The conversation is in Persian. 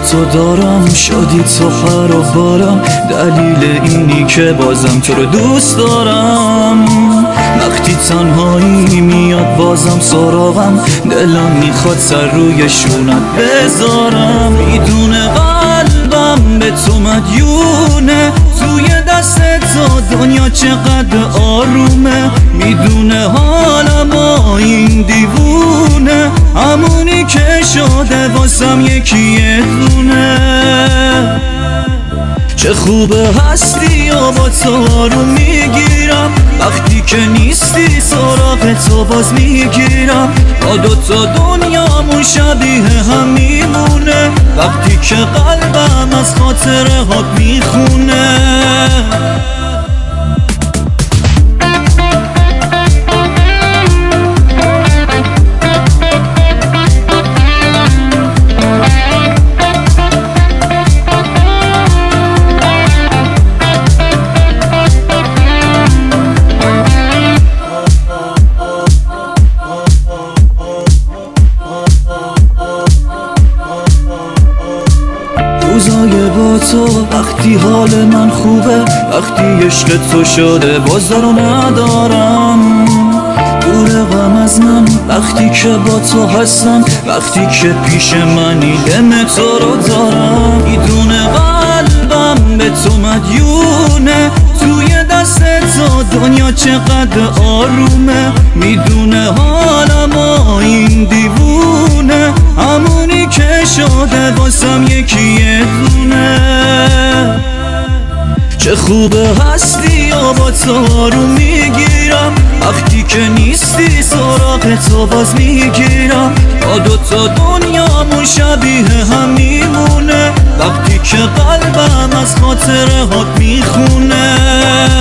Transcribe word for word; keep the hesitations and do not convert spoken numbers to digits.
تو دارم، شادی تو پر و بالم، دلیل اینی که بازم تو رو دوست دارم. وقتی تنهایی میاد بازم سراغم، دلم میخواد سر روی شونت بذارم. میدونه قلبم به تو مدیونه، توی دست تو دنیا چقدر آرومه. میدونه حالم با این دیوونه، همونی که شده واسم یکی دونه. چه خوبه هستی و با تو آروم میگیرم، وقتی که نیستی سراغ تو باز میگیرم. با دوتا دنیامون شبیه هم میمونه، وقتی که قلبم از خاطره هات میخونه. روزای با تو وقتی حال من خوبه، وقتی عشق تو شده باز رو ندارم. دور غم از من وقتی که با تو هستم، وقتی که پیش منی دم تو رو دارم. میدونه قلبم به تو مدیونه، توی دست تو دنیا چقدر آرومه. میدونه حالم با این دیوونه، همونی که شده واسم یکی دونه. چه خوبه هستی و با تو آروم میگیرم، وقتی که نیستی سراغ تو باز میگیرم. با دوتا دنیامون شبیه هم میمونه، وقتی که قلبم از خاطره هات میخونه.